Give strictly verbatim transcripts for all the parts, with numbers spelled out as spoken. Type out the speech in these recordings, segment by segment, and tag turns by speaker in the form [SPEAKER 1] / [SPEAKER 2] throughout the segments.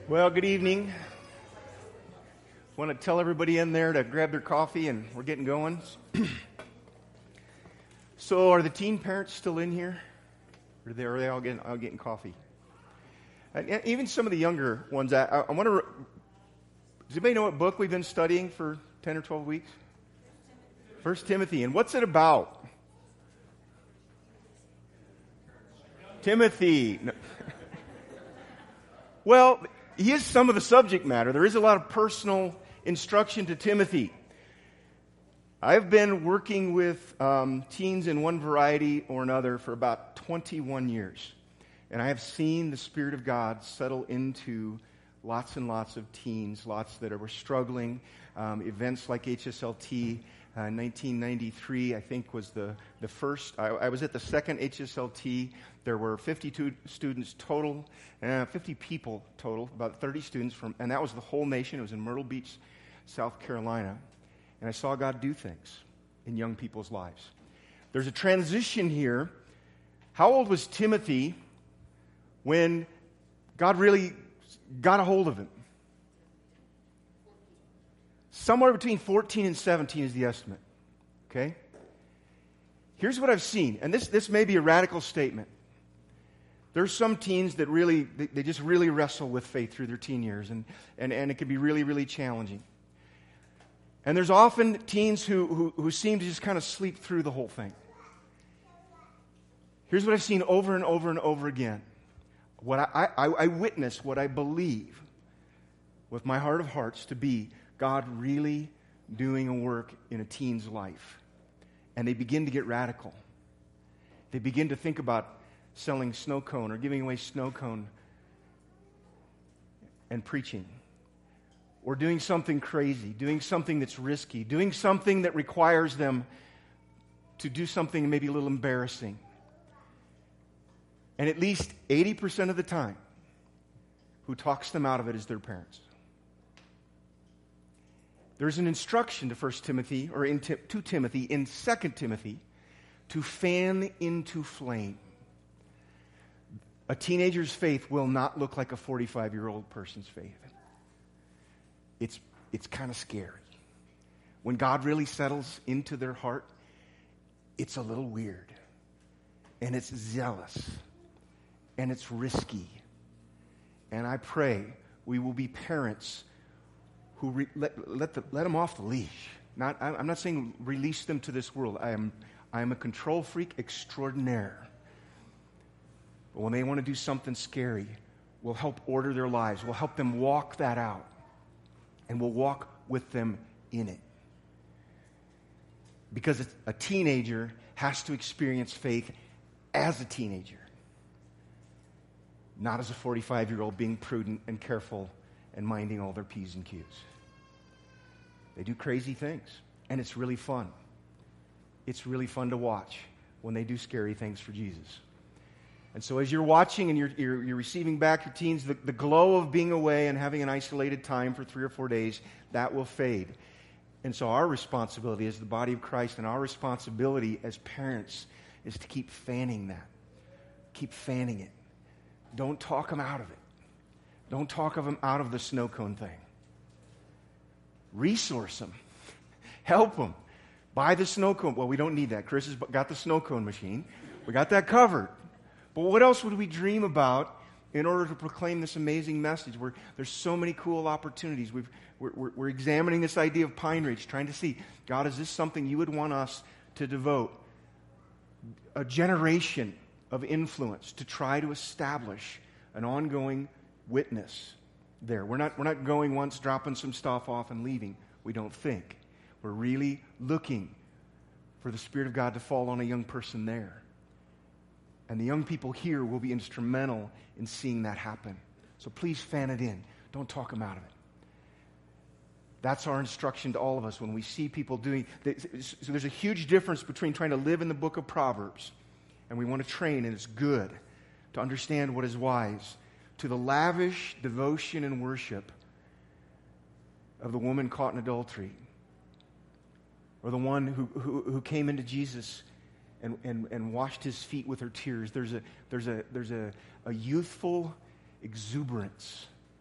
[SPEAKER 1] Well, good evening. Want to tell everybody in there to grab their coffee, and we're getting going. So, are the teen parents still in here? Or are they, are they all getting, all getting coffee? And even some of the younger ones, I, I want to... Re- Does anybody know what book we've been studying for ten or twelve weeks? First Timothy. And what's it about? Timothy. No. Well, here's some of the subject matter. There is a lot of personal instruction to Timothy. I've been working with um, teens in one variety or another for about twenty-one years. And I have seen the Spirit of God settle into lots and lots of teens, lots that were struggling. Um, events like H S L T uh, in nineteen ninety-three, I think, was the, the first. I, I was at the second H S L T. There were fifty-two students total, uh, fifty people total, about thirty students, from, and that was the whole nation. It was in Myrtle Beach, South Carolina. And I saw God do things in young people's lives. There's a transition here. How old was Timothy when God really got a hold of him? Somewhere between fourteen and seventeen is the estimate. Okay? Here's what I've seen, and this, this may be a radical statement. There's some teens that really, they, they just really wrestle with faith through their teen years, and, and, and it can be really, really challenging. And there's often teens who, who, who seem to just kind of sleep through the whole thing. Here's what I've seen over and over and over again. What I, I, I witness, what I believe with my heart of hearts to be God really doing a work in a teen's life. And they begin to get radical. They begin to think about selling snow cone or giving away snow cone and preaching. Or doing something crazy, doing something that's risky, doing something that requires them to do something maybe a little embarrassing. And at least eighty percent of the time, who talks them out of it is their parents. There's an instruction to First Timothy, or in, to Timothy, in Second Timothy, to fan into flame. A teenager's faith will not look like a forty-five-year-old person's faith. It's, it's kind of scary. When God really settles into their heart, it's a little weird. And it's zealous. And it's risky. And I pray we will be parents who re- let, let, the, let them off the leash. Not, I'm not saying release them to this world. I am, I am a control freak extraordinaire. But when they want to do something scary, we'll help order their lives. We'll help them walk that out. And we'll walk with them in it. Because a teenager has to experience faith as a teenager. Not as a forty-five-year-old being prudent and careful and minding all their P's and Q's. They do crazy things. And it's really fun. It's really fun to watch when they do scary things for Jesus. And so as you're watching and you're, you're, you're receiving back your teens, the, the glow of being away and having an isolated time for three or four days, that will fade. And so our responsibility as the body of Christ and our responsibility as parents is to keep fanning that. Keep fanning it. Don't talk them out of it. Don't talk them out of the snow cone thing. Resource them. Help them. Buy the snow cone. Well, we don't need that. Chris has got the snow cone machine. We got that covered. But what else would we dream about in order to proclaim this amazing message where there's so many cool opportunities? We've, we're, we're, we're examining this idea of Pine Ridge, trying to see, God, is this something you would want us to devote a generation of influence to try to establish an ongoing witness there? We're not, we're not going once, dropping some stuff off and leaving. We don't think. We're really looking for the Spirit of God to fall on a young person there. And the young people here will be instrumental in seeing that happen. So please fan it in. Don't talk them out of it. That's our instruction to all of us when we see people doing... So there's a huge difference between trying to live in the book of Proverbs, and we want to train, and it's good to understand what is wise, to the lavish devotion and worship of the woman caught in adultery, or the one who, who, who came into Jesus and, and, and washed his feet with her tears. There's a, there's a, there's a, a youthful exuberance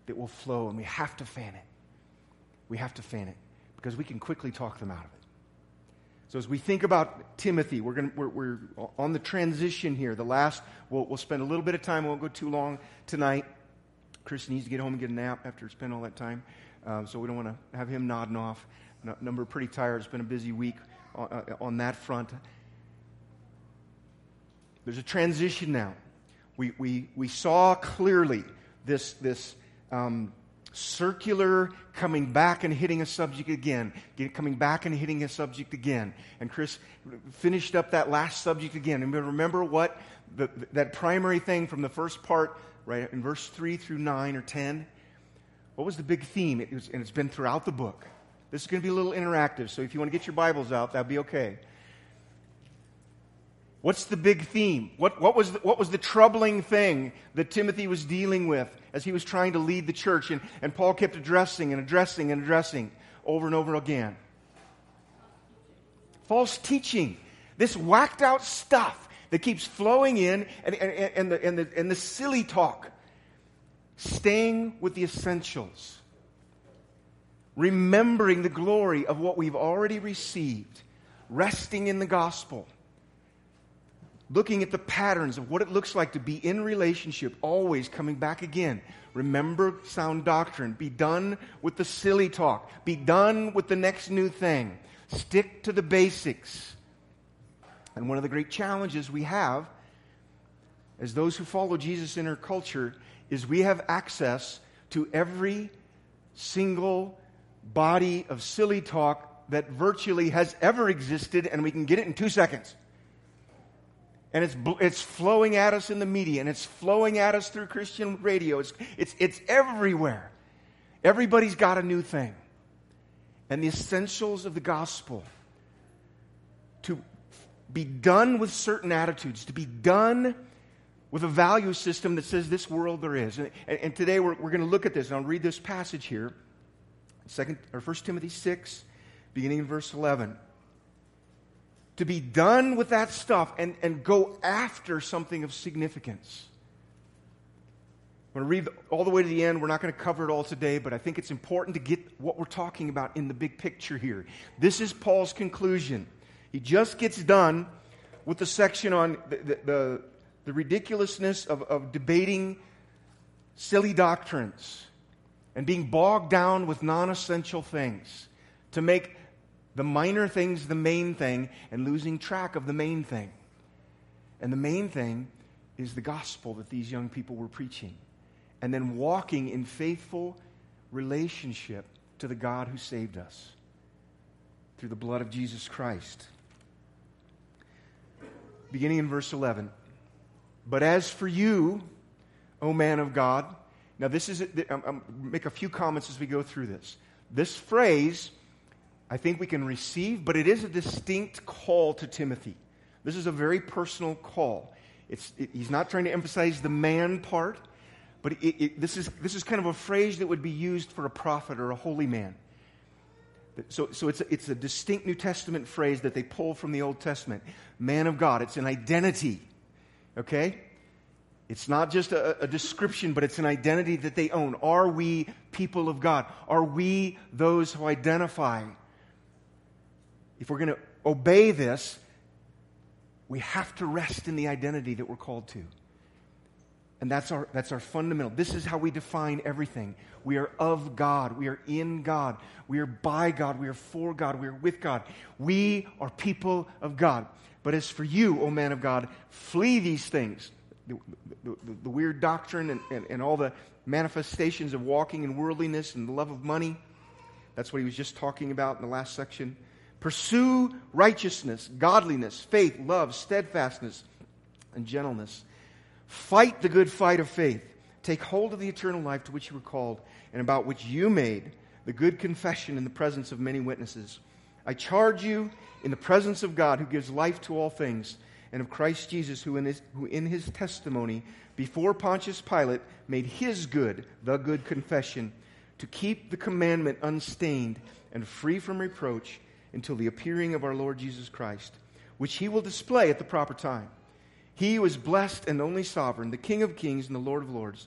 [SPEAKER 1] that will flow, and we have to fan it. We have to fan it because we can quickly talk them out of it. So as we think about Timothy, we're going we're, we're on the transition here. The last, we'll, we'll spend a little bit of time. We won't go too long tonight. Chris needs to get home and get a nap after spending all that time, um, so we don't want to have him nodding off. No, number pretty tired. It's been a busy week on, uh, on that front. There's a transition now. We we we saw clearly this this. Um, circular coming back and hitting a subject again, get, coming back and hitting a subject again. And Chris finished up that last subject again. And remember what the, that primary thing from the first part, right, in verse three through nine or ten, what was the big theme? It was, and it's been throughout the book. This is going to be a little interactive, so if you want to get your Bibles out, that'd be okay. What's the big theme? What, what, was the, what was the troubling thing that Timothy was dealing with as he was trying to lead the church? And, and Paul kept addressing and addressing and addressing over and over again. False teaching. This whacked out stuff that keeps flowing in, and, and, and, the, and, the, and the silly talk. Staying with the essentials. Remembering the glory of what we've already received. Resting in the gospel. Looking at the patterns of what it looks like to be in relationship, always coming back again. Remember sound doctrine. Be done with the silly talk. Be done with the next new thing. Stick to the basics. And one of the great challenges we have as those who follow Jesus in our culture is we have access to every single body of silly talk that virtually has ever existed, and we can get it in two seconds. And it's it's flowing at us in the media, and it's flowing at us through Christian radio. It's it's it's everywhere. Everybody's got a new thing. And the essentials of the gospel, to be done with certain attitudes, to be done with a value system that says this world there is. And, and today we're we're going to look at this, and I'll read this passage here, Second or First Timothy six, beginning in verse eleven. To be done with that stuff and, and go after something of significance. I'm going to read all the way to the end. We're not going to cover it all today, but I think it's important to get what we're talking about in the big picture here. This is Paul's conclusion. He just gets done with the section on the, the, the, the ridiculousness of, of debating silly doctrines and being bogged down with non-essential things to make the minor thing's the main thing, and losing track of the main thing. And the main thing is the gospel that these young people were preaching. And then walking in faithful relationship to the God who saved us through the blood of Jesus Christ. Beginning in verse eleven. But as for you, O man of God. Now this is, I'll make a few comments as we go through this. This phrase, I think we can receive, but it is a distinct call to Timothy. This is a very personal call. It's, it, he's not trying to emphasize the man part, but it, it, this is this is kind of a phrase that would be used for a prophet or a holy man. So, so it's, a, it's a distinct New Testament phrase that they pull from the Old Testament. Man of God. It's an identity. Okay? It's not just a, a description, but it's an identity that they own. Are we people of God? Are we those who identify? If we're going to obey this, we have to rest in the identity that we're called to. And that's our that's our fundamental. This is how we define everything. We are of God. We are in God. We are by God. We are for God. We are with God. We are people of God. But as for you, O man of God, flee these things. The, the, the, the weird doctrine and, and, and all the manifestations of walking in worldliness and the love of money. That's what he was just talking about in the last section. Pursue righteousness, godliness, faith, love, steadfastness, and gentleness. Fight the good fight of faith. Take hold of the eternal life to which you were called and about which you made the good confession in the presence of many witnesses. I charge you in the presence of God who gives life to all things and of Christ Jesus who in his, who in his testimony before Pontius Pilate made his good, the good confession, to keep the commandment unstained and free from reproach until the appearing of our Lord Jesus Christ, which he will display at the proper time. He who is blessed and only sovereign, the King of kings and the Lord of lords,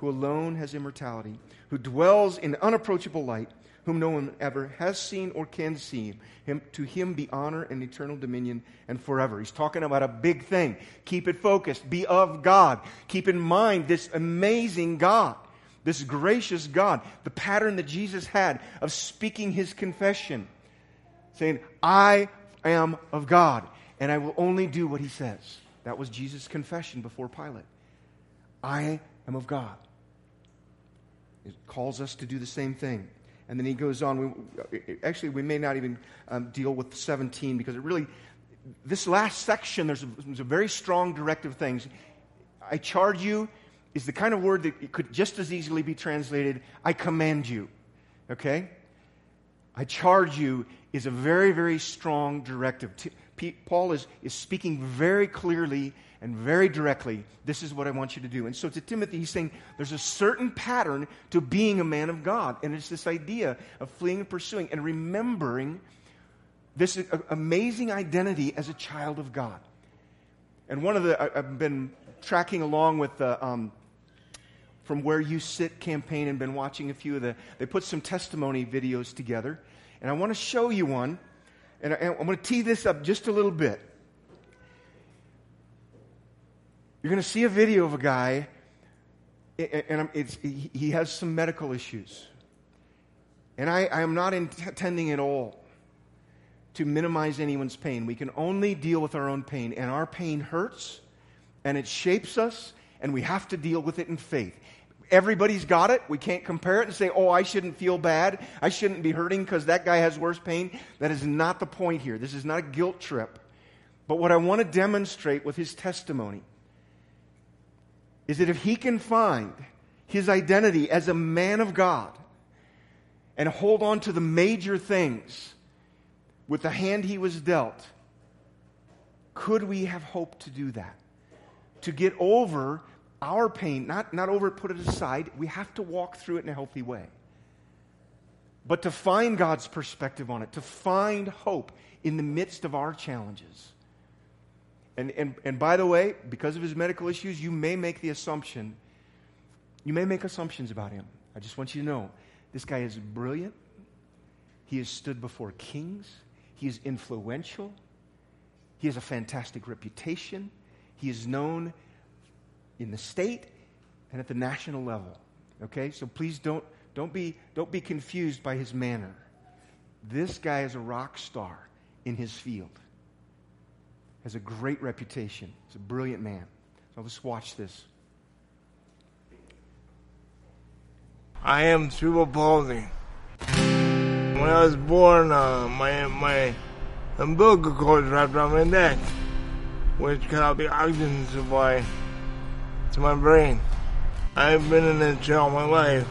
[SPEAKER 1] who alone has immortality, who dwells in unapproachable light, whom no one ever has seen or can see. Him, to him be honor and eternal dominion and forever. He's talking about a big thing. Keep it focused. Be of God. Keep in mind this amazing God, this gracious God, the pattern that Jesus had of speaking his confession, saying, I am of God, and I will only do what he says. That was Jesus' confession before Pilate. I am of God. It calls us to do the same thing. And then he goes on. We, actually, we may not even um, deal with seventeen because it really, this last section, there's a, there's a very strong directive things. I charge you is the kind of word that it could just as easily be translated, I command you. Okay? I charge you is a very, very strong directive. T- P- Paul is, is speaking very clearly and very directly, this is what I want you to do. And so to Timothy, he's saying there's a certain pattern to being a man of God. And it's this idea of fleeing and pursuing and remembering this amazing identity as a child of God. And one of the, I, I've been tracking along with the um, From Where You Sit campaign and been watching a few of the, they put some testimony videos together. And I want to show you one. And I, I'm going to tee this up just a little bit. You're going to see a video of a guy, and it's, he has some medical issues. And I, I am not intending at all to minimize anyone's pain. We can only deal with our own pain, and our pain hurts, and it shapes us, and we have to deal with it in faith. Everybody's got it. We can't compare it and say, oh, I shouldn't feel bad. I shouldn't be hurting because that guy has worse pain. That is not the point here. This is not a guilt trip. But what I want to demonstrate with his testimony is that if he can find his identity as a man of God and hold on to the major things with the hand he was dealt, could we have hope to do that? To get over our pain, not, not over it, put it aside. We have to walk through it in a healthy way. But to find God's perspective on it, to find hope in the midst of our challenges. And, and and by the way, because of his medical issues, you may make the assumption, you may make assumptions about him. I just want you to know, this guy is brilliant. He has stood before kings. He is influential. He has a fantastic reputation. He is known in the state and at the national level. Okay? So please don't don't be don't be confused by his manner. This guy is a rock star in his field. Has a great reputation. He's a brilliant man. So let's watch this.
[SPEAKER 2] I am cerebral palsy. When I was born, uh, my my umbilical cord wrapped around my neck, which cut out the oxygen supply to my brain. I've been in a chair all my life.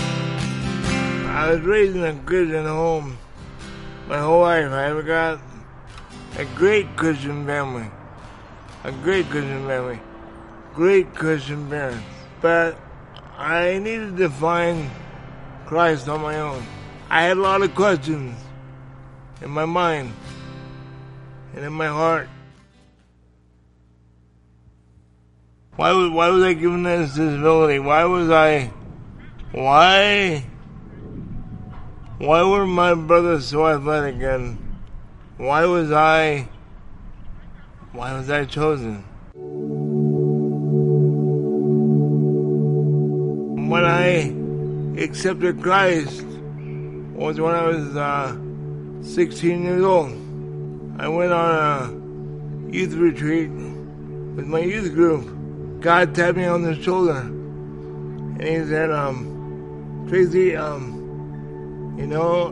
[SPEAKER 2] I was raised in a Christian home my whole life. I ever got a great Christian family. A great Christian family. Great Christian parents. But I needed to find Christ on my own. I had a lot of questions in my mind and in my heart. Why was, why was I given this disability? Why was I... Why... Why were my brothers so athletic and... Why was I, why was I chosen? When I accepted Christ was when I was uh, sixteen years old. I went on a youth retreat with my youth group. God tapped me on the shoulder and he said, um, Tracy, um, you know,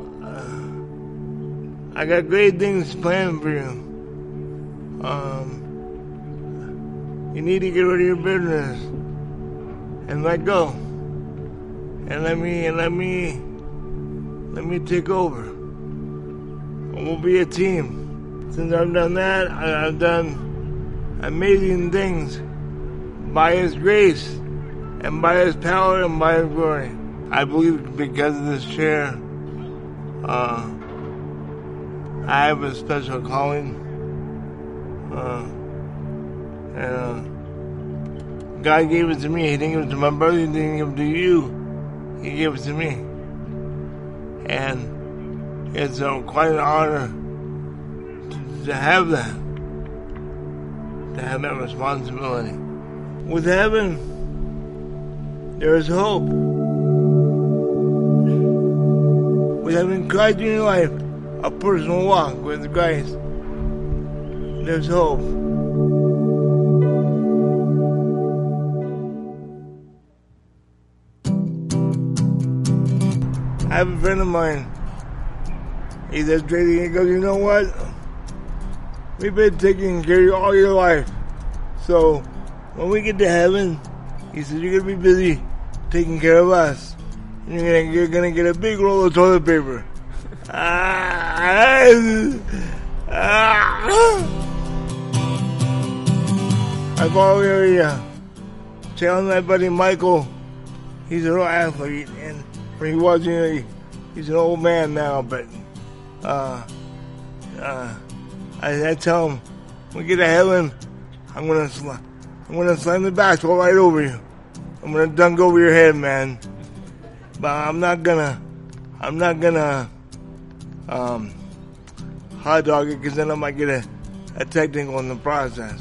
[SPEAKER 2] I got great things planned for you. Um, you need to get rid of your bitterness and let go, and let me and let me let me take over. We'll be a team. Since I've done that, I, I've done amazing things by His grace and by His power and by His glory. I believe because of this chair. Uh, I have a special calling, uh, and uh, God gave it to me. He didn't give it to my brother. He didn't give it to you. He gave it to me. And it's uh, quite an honor to, to have that. To have that responsibility. With heaven, there is hope. With having Christ in your life, a personal walk with Christ, there's hope. I have a friend of mine. He says, Tracy, he goes, you know what? We've been taking care of you all your life. So when we get to heaven, he said, you're going to be busy taking care of us. And you're going you're gonna get a big roll of toilet paper. I follow your uh, telling my buddy Michael, he's an old athlete, and when he was, you know, he's an old man now, but uh, uh, I, I tell him, when we get to heaven, I'm gonna sl- I'm gonna slam the basketball right over you. I'm gonna dunk over your head, man. But I'm not gonna, I'm not gonna um, hot dog it, because then I might get a, a technical in the process.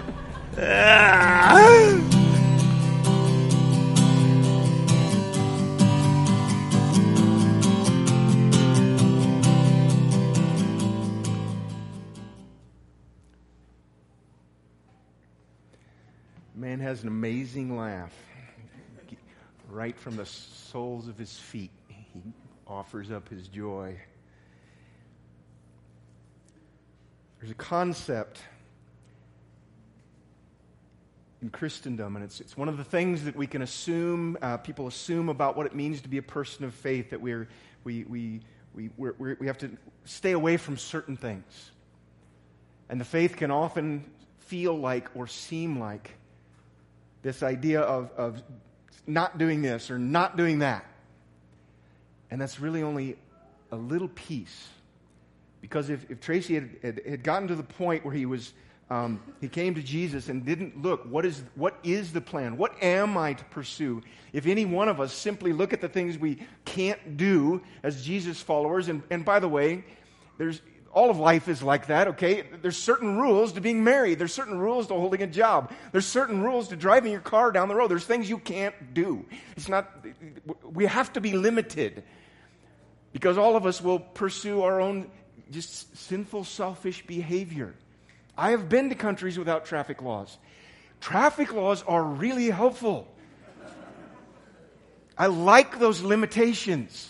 [SPEAKER 1] Man has an amazing laugh. Right from the soles of his feet, he offers up his joy. There's a concept in Christendom, and it's it's one of the things that we can assume, uh, people assume about what it means to be a person of faith, that we're, we, we, we, we're, we're, we have to stay away from certain things. And the faith can often feel like or seem like this idea of, of not doing this or not doing that. And that's really only a little piece. Because if, if Tracy had, had, had gotten to the point where he was, um, he came to Jesus and didn't look, what is, what is the plan? What am I to pursue? If any one of us simply look at the things we can't do as Jesus followers, and, and by the way, there's all of life is like that, okay? There's certain rules to being married. There's certain rules to holding a job. There's certain rules to driving your car down the road. There's things you can't do. It's not, we have to be limited because all of us will pursue our own just sinful, selfish behavior. I have been to countries without traffic laws. Traffic laws are really helpful. I like those limitations.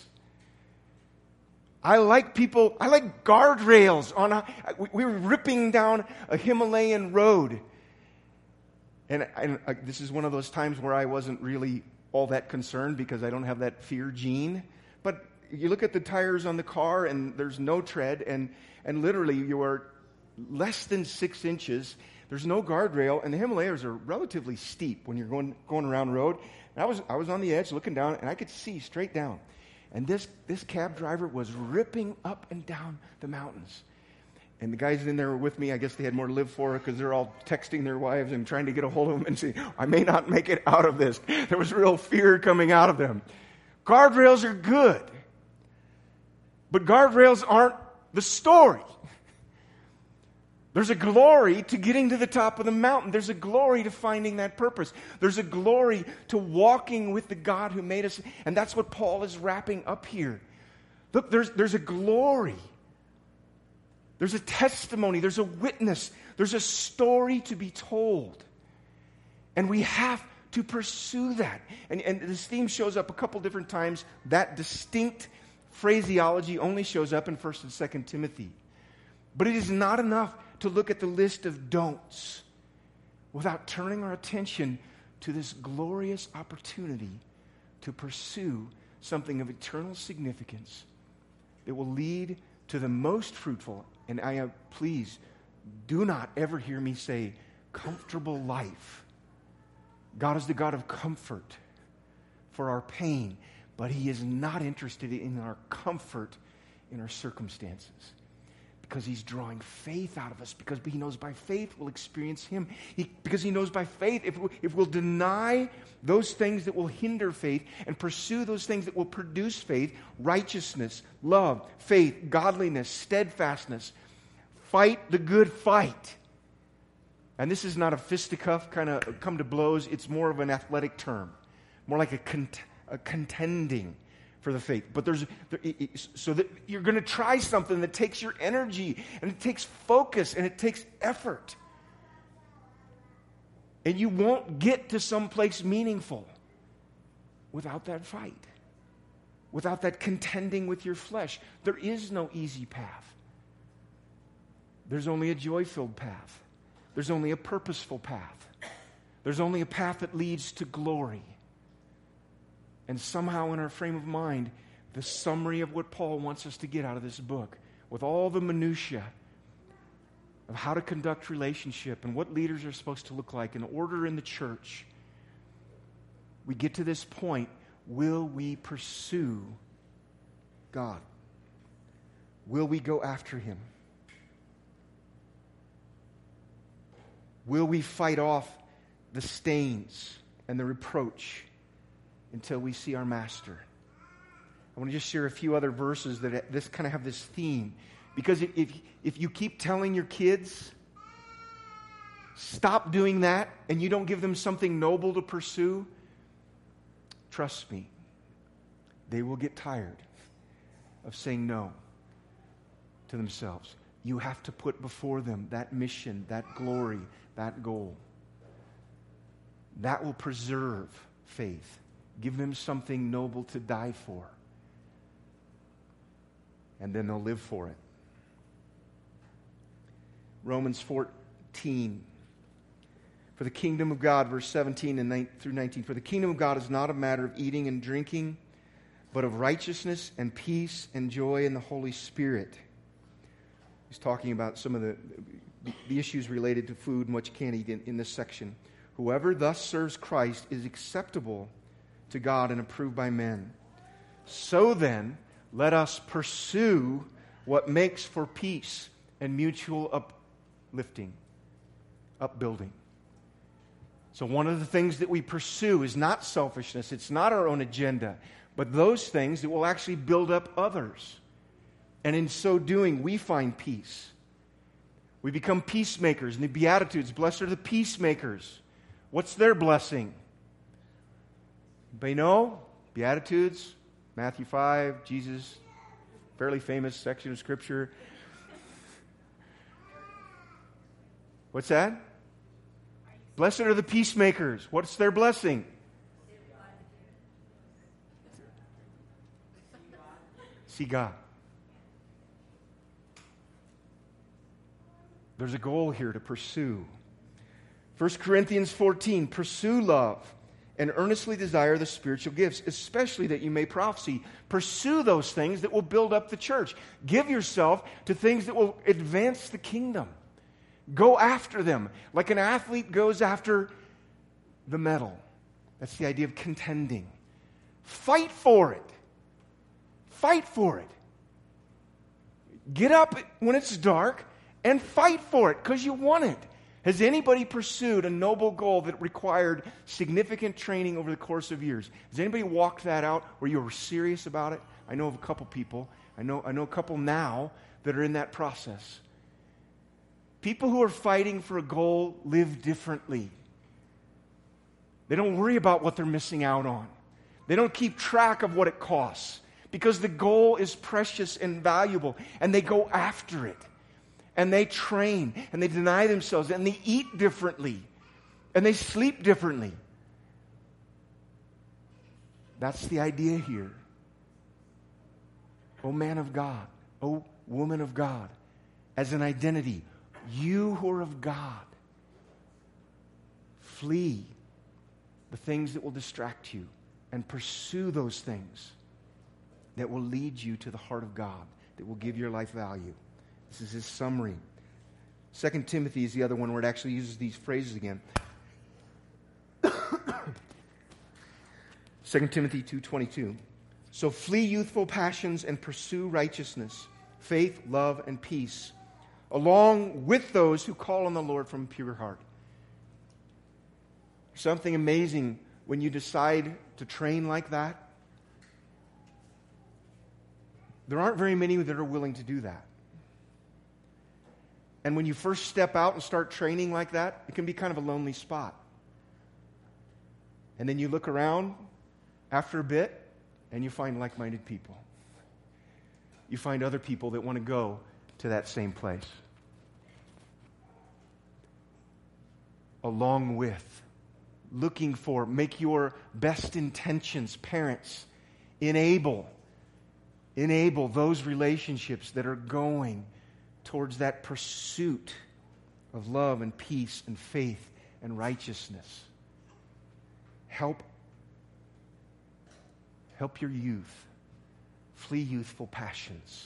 [SPEAKER 1] I like people, I like guardrails on a, we were ripping down a Himalayan road. And, and uh, this is one of those times where I wasn't really all that concerned because I don't have that fear gene. But you look at the tires on the car and there's no tread, and, and literally you are less than six inches. There's no guardrail, and the Himalayas are relatively steep when you're going going around the road. And I was I was on the edge looking down, and I could see straight down. And this, this cab driver was ripping up and down the mountains. And the guys in there were with me. I guess they had more to live for because they're all texting their wives and trying to get a hold of them and say, I may not make it out of this. There was real fear coming out of them. Guardrails are good. But guardrails aren't the story. There's a glory to getting to the top of the mountain. There's a glory to finding that purpose. There's a glory to walking with the God who made us. And that's what Paul is wrapping up here. Look, there's, there's a glory. There's a testimony. There's a witness. There's a story to be told. And we have to pursue that. And, and this theme shows up a couple different times. That distinct phraseology only shows up in First and Second Timothy. But it is not enough to look at the list of don'ts without turning our attention to this glorious opportunity to pursue something of eternal significance that will lead to the most fruitful, and I have, please, do not ever hear me say comfortable life. God is the God of comfort for our pain, but He is not interested in our comfort in our circumstances. Because he's drawing faith out of us. Because he knows by faith we'll experience him. He, because he knows by faith if, we, if we'll deny those things that will hinder faith and pursue those things that will produce faith, righteousness, love, faith, godliness, steadfastness, fight the good fight. And this is not a fisticuff kind of come to blows. It's more of an athletic term. More like a, cont- a contending for the faith. But there's there, it, so that you're going to try something that takes your energy and it takes focus and it takes effort. And you won't get to some place meaningful without that fight. Without that contending with your flesh. There is no easy path. There's only a joy-filled path. There's only a purposeful path. There's only a path that leads to glory. And somehow in our frame of mind, the summary of what Paul wants us to get out of this book, with all the minutiae of how to conduct relationship and what leaders are supposed to look like, and order in the church, we get to this point, will we pursue God? Will we go after him? Will we fight off the stains and the reproach until we see our master? I want to just share a few other verses that this kind of have this theme. Because if, if you keep telling your kids, stop doing that, and you don't give them something noble to pursue, trust me, they will get tired of saying no to themselves. You have to put before them that mission, that glory, that goal. That will preserve faith. Give them something noble to die for. And then they'll live for it. Romans fourteen. For the kingdom of God, verse seventeen and nine through nineteen. For the kingdom of God is not a matter of eating and drinking, but of righteousness and peace and joy in the Holy Spirit. He's talking about some of the, the issues related to food and what you can't eat in, in this section. Whoever thus serves Christ is acceptable to God and approved by men. So then, let us pursue what makes for peace and mutual uplifting, upbuilding. So one of the things that we pursue is not selfishness. It's not our own agenda, but those things that will actually build up others. And in so doing, we find peace. We become peacemakers. In the Beatitudes, blessed are the peacemakers. What's their blessing? Anybody know? Beatitudes, Matthew five, Jesus, fairly famous section of Scripture. What's that? Blessed are the peacemakers. What's their blessing? See God. There's a goal here to pursue. First Corinthians fourteen, pursue love and earnestly desire the spiritual gifts, especially that you may prophesy. Pursue those things that will build up the church. Give yourself to things that will advance the kingdom. Go after them like an athlete goes after the medal. That's the idea of contending. Fight for it. Fight for it. Get up when it's dark and fight for it because you want it. Has anybody pursued a noble goal that required significant training over the course of years? Has anybody walked that out where you were serious about it? I know of a couple people. I know, I know a couple now that are in that process. People who are fighting for a goal live differently. They don't worry about what they're missing out on. They don't keep track of what it costs because the goal is precious and valuable, and they go after it. And they train, and they deny themselves, and they eat differently, and they sleep differently. That's the idea here. O man of God, O woman of God, as an identity, you who are of God, flee the things that will distract you and pursue those things that will lead you to the heart of God, that will give your life value. This is his summary. Second Timothy is the other one where it actually uses these phrases again. Second Timothy two twenty-two. So flee youthful passions and pursue righteousness, faith, love, and peace, along with those who call on the Lord from a pure heart. Something amazing when you decide to train like that. There aren't very many that are willing to do that. And when you first step out and start training like that, it can be kind of a lonely spot. And then you look around after a bit, and you find like-minded people. You find other people that want to go to that same place. Along with, looking for, make your best intentions, parents, enable, enable those relationships that are going towards that pursuit of love and peace and faith and righteousness. Help, help your youth flee youthful passions.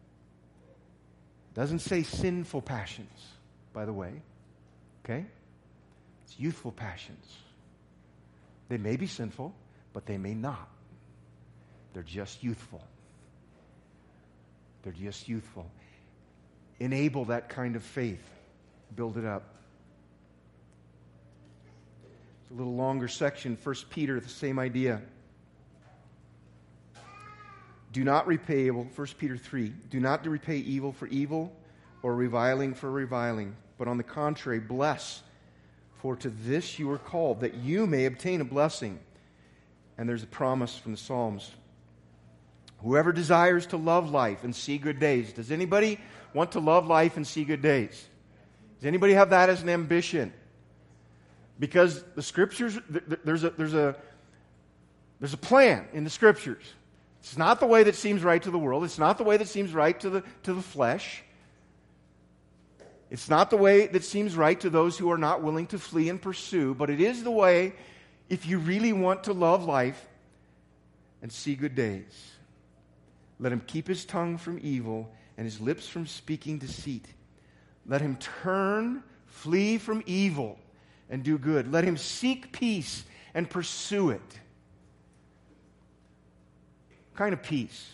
[SPEAKER 1] It doesn't say sinful passions, by the way. Okay? It's youthful passions. They may be sinful, but they may not. They're just youthful. They're just youthful. Enable that kind of faith. Build it up. It's a little longer section, First Peter, the same idea. Do not repay evil, First Peter three. Do not repay evil for evil or reviling for reviling, but on the contrary, bless. For to this you are called, that you may obtain a blessing. And there's a promise from the Psalms. Whoever desires to love life and see good days. Does anybody want to love life and see good days? Does anybody have that as an ambition? Because the Scriptures, there's a, there's a, there's a plan in the Scriptures. It's not the way that seems right to the world. It's not the way that seems right to the, to the flesh. It's not the way that seems right to those who are not willing to flee and pursue, but it is the way if you really want to love life and see good days. Let him keep his tongue from evil and his lips from speaking deceit. Let him turn, flee from evil, and do good. Let him seek peace and pursue it. What kind of peace?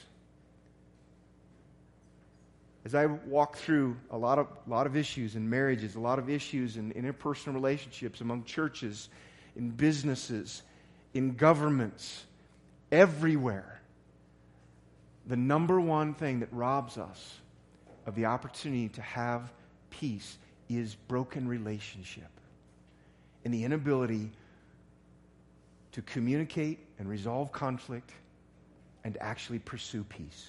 [SPEAKER 1] As I walk through a lot of, a lot of issues in marriages, a lot of issues in, in interpersonal relationships, among churches, in businesses, in governments, everywhere, the number one thing that robs us of the opportunity to have peace is broken relationship and the inability to communicate and resolve conflict and actually pursue peace.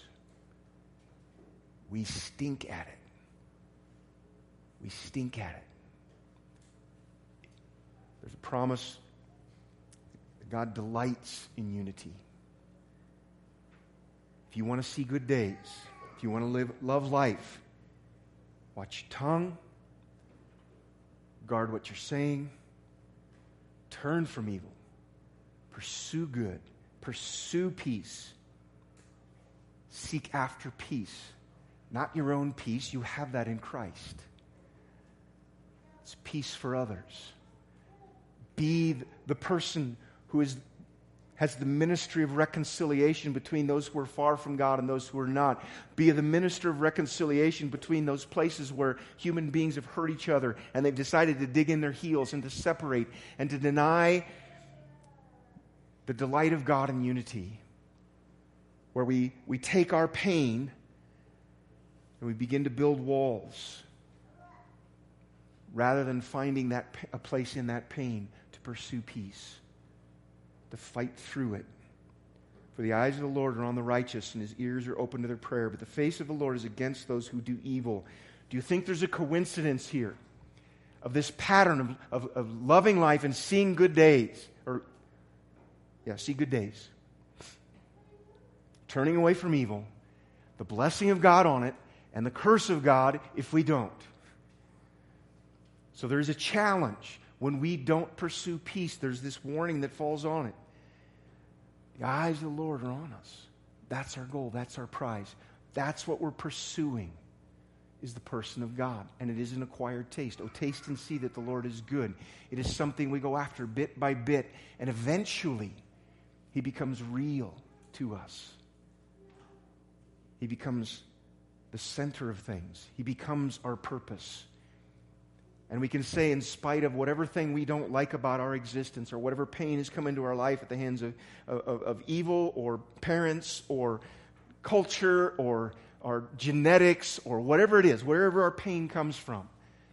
[SPEAKER 1] We stink at it. We stink at it. There's a promise that God delights in unity. If you want to see good days, if you want to live, love life, watch your tongue, guard what you're saying, turn from evil, pursue good, pursue peace, seek after peace. Not your own peace, you have that in Christ. It's peace for others. Be the person who is, has the ministry of reconciliation between those who are far from God and those who are not. Be the minister of reconciliation between those places where human beings have hurt each other and they've decided to dig in their heels and to separate and to deny the delight of God in unity. Where we, we take our pain and we begin to build walls rather than finding that a place in that pain to pursue peace, to fight through it. For the eyes of the Lord are on the righteous, and his ears are open to their prayer. But the face of the Lord is against those who do evil. Do you think there's a coincidence here of this pattern of, of, of loving life and seeing good days? Or, yeah, see good days. Turning away from evil, the blessing of God on it, and the curse of God if we don't. So there's a challenge. When we don't pursue peace, there's this warning that falls on it. The eyes of the Lord are on us. That's our goal. That's our prize. That's what we're pursuing, is the person of God. And it is an acquired taste. Oh, taste and see that the Lord is good. It is something we go after bit by bit. And eventually, he becomes real to us. He becomes the center of things. He becomes our purpose. And we can say, in spite of whatever thing we don't like about our existence or whatever pain has come into our life at the hands of, of, of evil or parents or culture or, or genetics or whatever it is, wherever our pain comes from,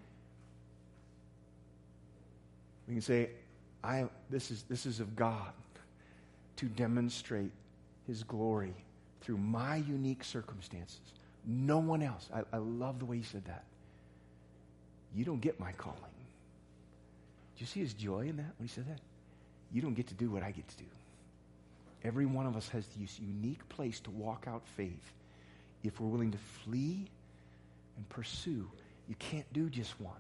[SPEAKER 1] we can say, I, this is, this is of God to demonstrate His glory through my unique circumstances. No one else. I, I love the way he said that. You don't get my calling. Did you see his joy in that when he said that? You don't get to do what I get to do. Every one of us has this unique place to walk out faith if we're willing to flee and pursue. You can't do just one.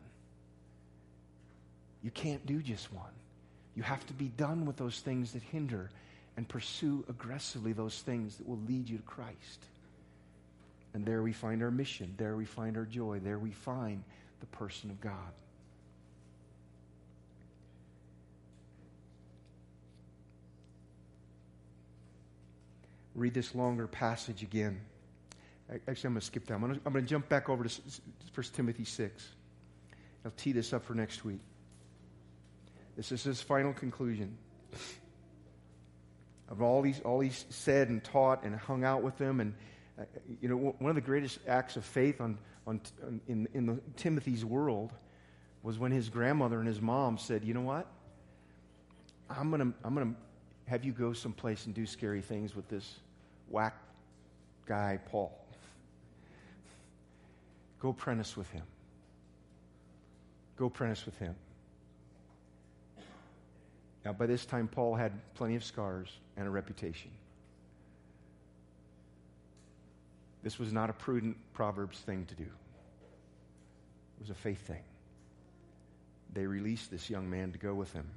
[SPEAKER 1] You can't do just one. You have to be done with those things that hinder and pursue aggressively those things that will lead you to Christ. And there we find our mission. There we find our joy. There we find the person of God. Read this longer passage again. Actually, I'm going to skip that. I'm going to, I'm going to jump back over to First Timothy six. I'll tee this up for next week. This is his final conclusion. Of all these, all he's said and taught and hung out with them, and uh, you know, one of the greatest acts of faith on, on, on in in the, Timothy's world was when his grandmother and his mom said, "You know what? I'm gonna I'm gonna have you go someplace and do scary things with this whack guy Paul. Go apprentice with him. Go apprentice with him." Now, by this time, Paul had plenty of scars and a reputation. This was not a prudent Proverbs thing to do. It was a faith thing. They released this young man to go with them.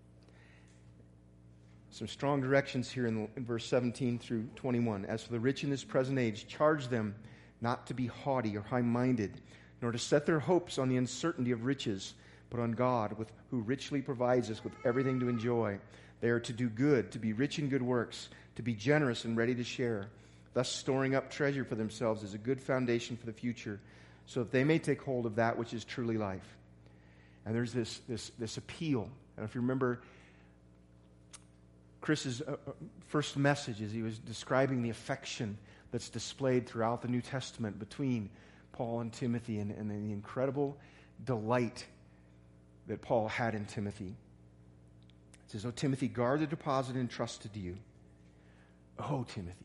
[SPEAKER 1] Some strong directions here in, the, in verse seventeen through twenty-one. As for the rich in this present age, charge them not to be haughty or high-minded, nor to set their hopes on the uncertainty of riches, but on God, with, who richly provides us with everything to enjoy. They are to do good, to be rich in good works, to be generous and ready to share, thus storing up treasure for themselves as a good foundation for the future, so that they may take hold of that which is truly life. And there's this this this appeal. And if you remember Chris's uh, first message, as he was describing the affection that's displayed throughout the New Testament between Paul and Timothy, and, and the incredible delight that Paul had in Timothy. It says, "Oh, Timothy, guard the deposit entrusted to you." Oh, Timothy,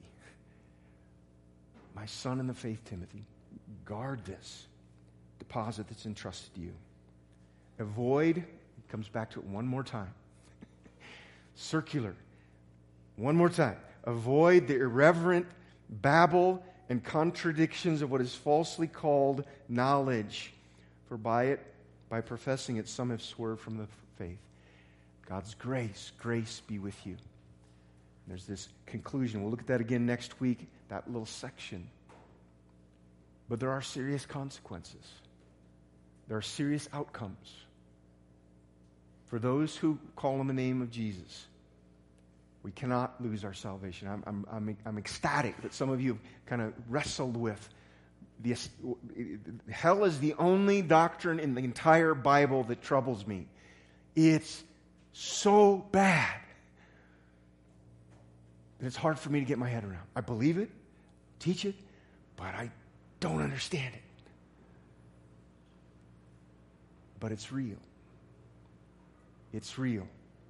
[SPEAKER 1] my son in the faith, Timothy, guard this deposit that's entrusted to you. Avoid, it comes back to it one more time. Circular. One more time. Avoid the irreverent babble and contradictions of what is falsely called knowledge, for by it, by professing it, some have swerved from the faith. God's grace, grace be with you. And there's this conclusion. We'll look at that again next week, that little section. But there are serious consequences. There are serious outcomes for those who call on the name of Jesus. We cannot lose our salvation. I'm, I'm, I'm, I'm ecstatic that some of you have kind of wrestled with this. Hell is the only doctrine in the entire Bible that troubles me. It's so bad that it's hard for me to get my head around. I believe it, teach it, but I don't understand it. But it's real. It's real.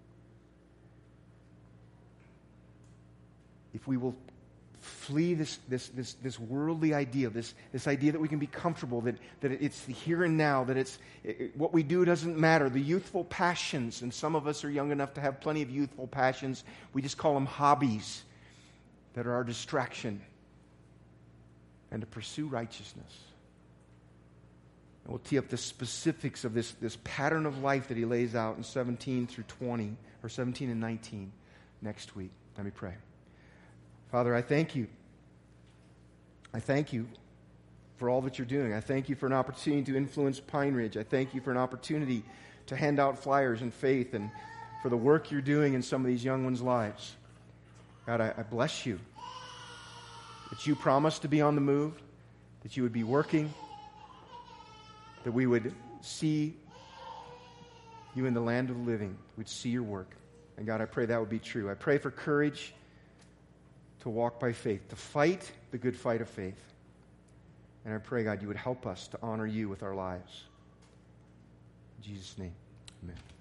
[SPEAKER 1] If we will flee this this this this worldly idea, this this idea that we can be comfortable, that that it's the here and now, that it's it, what we do doesn't matter. The youthful passions, and some of us are young enough to have plenty of youthful passions. We just call them hobbies that are our distraction, and to pursue righteousness. And we'll tee up the specifics of this this pattern of life that he lays out in seventeen through twenty, or seventeen and nineteen next week. Let me pray. Father, I thank you. I thank you for all that you're doing. I thank you for an opportunity to influence Pine Ridge. I thank you for an opportunity to hand out flyers in faith, and for the work you're doing in some of these young ones' lives. God, I, I bless you that you promise to be on the move, that you would be working, that we would see you in the land of the living, we'd see your work. And God, I pray that would be true. I pray for courage to walk by faith, to fight the good fight of faith. And I pray, God, you would help us to honor you with our lives. In Jesus' name, amen.